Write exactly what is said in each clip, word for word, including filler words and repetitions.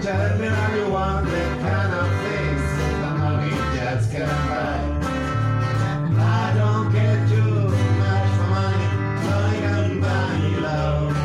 Tell me how you want that kind of things the money just can't buy. I don't care too much for money, money can buy me love.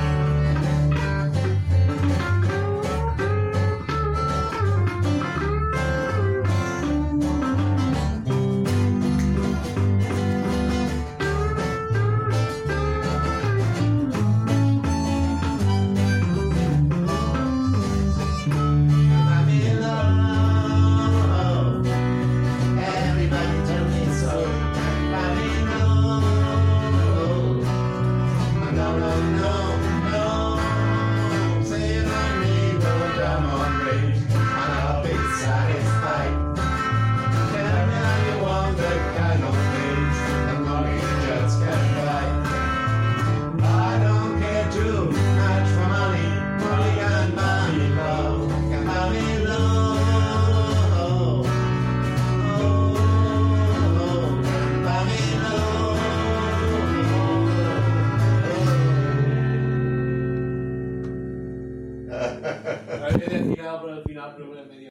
Habría tirado por el final, pero me